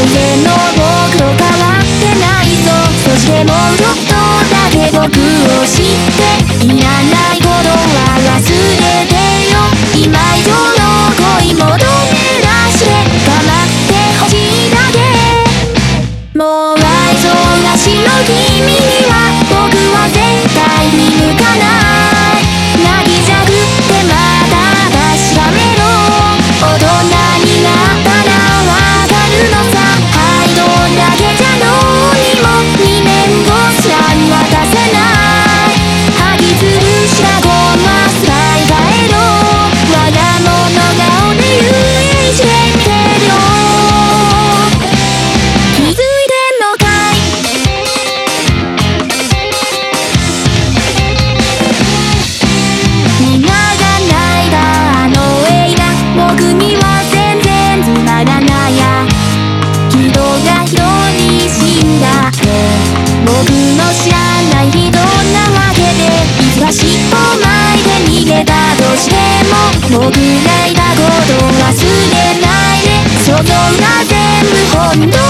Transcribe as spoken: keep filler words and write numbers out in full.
前の僕と変わってないぞ。そしてもうちょっとだけ僕を知っていらないことは忘れてよ。今以上の恋求め出して構ってほしいだけ。もう愛想なしの君には僕は絶対に向かない。泣きじゃくってまた確かめろ。大人になったらわかるのさ。はいどんだけじゃどうにもにねんごすら渡せない。吐きつぶしたゴマスライ変えろ。我が物顔で遊泳してみてるよ。気づいてんのかい。みんなが泣いたあの映画、僕には全然つまらないや。人が人に死んだって僕の知らない人なわけで、いつか尻尾巻いて逃げたとしても僕がいたこと忘れないで。その裏全部本当